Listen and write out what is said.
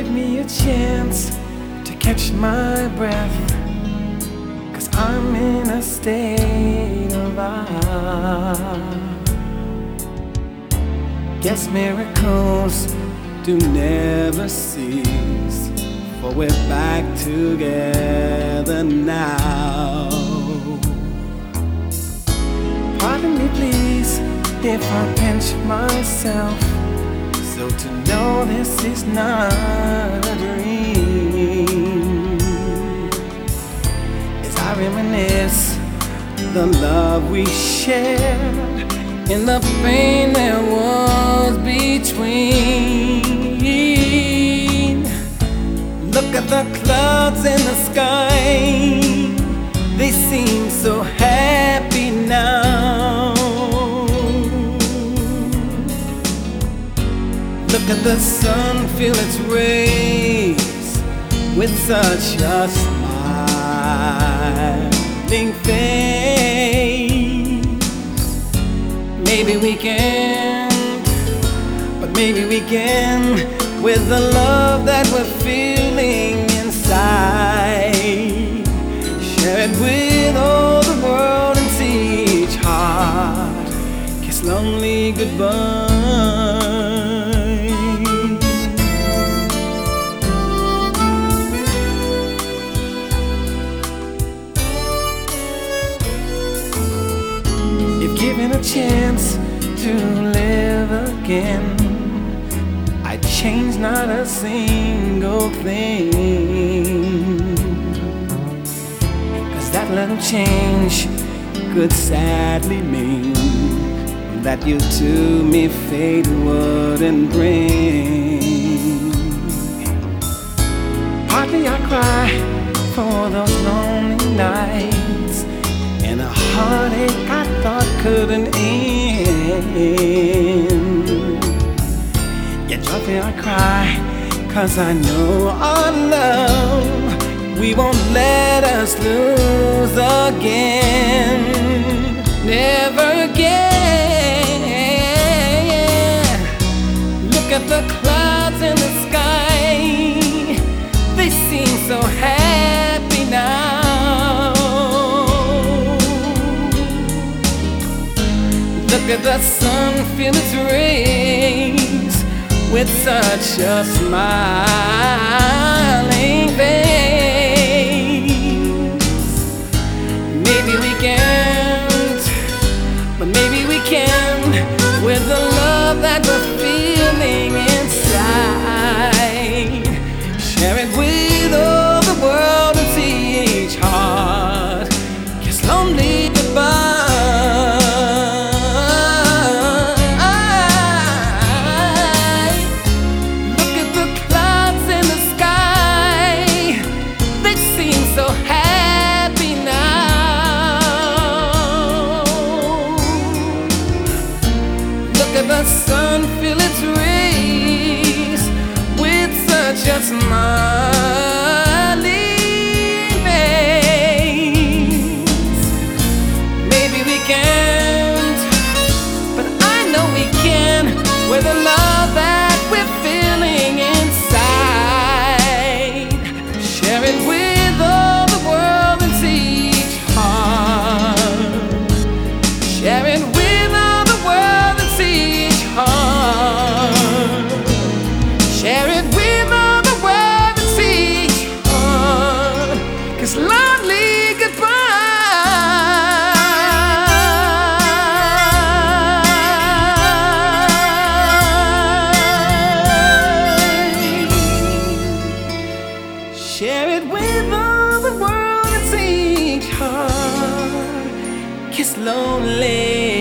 give me a chance to catch my breath, 'cause I'm in a state of awe. Guess miracles do never cease, for we're back together now. Pardon me please if I pinch myself, so to know this is not a dream, as I reminisce the love we shared and the pain there was between. Look at the clouds in the sky, they seem so happy now. Look at the sun, feel its rays with such a smiling face. Maybe we can't, but maybe we can, with the love that we're feeling inside. Share it with all the world and see each heart kiss lonely goodbye. If given a chance to live again, I'd change not a single thing, 'cause that little change could sadly mean that you to me fate wouldn't bring. Partly I cry for those lonely nights and a heartache I thought couldn't end. Yet joyfully I cry, 'cause I know our love we won't let us lose again. Never again. Look at the clouds in the sky, they seem so happy now. Look at the sun, feel its rays with such a smiling face. Maybe we can't, but maybe we can, with the love that we're feeling inside. Share it with all the world and see each heart kiss lonely goodbye. The sun, feel its rays with such a smiling face. Maybe we can't, but I know we can, with the love that we're feeling inside. Share it with all the world and see each heart. Share it with share it with all the world and see each heart kiss lonely goodbye. Share it with all the world and see each heart kiss lonely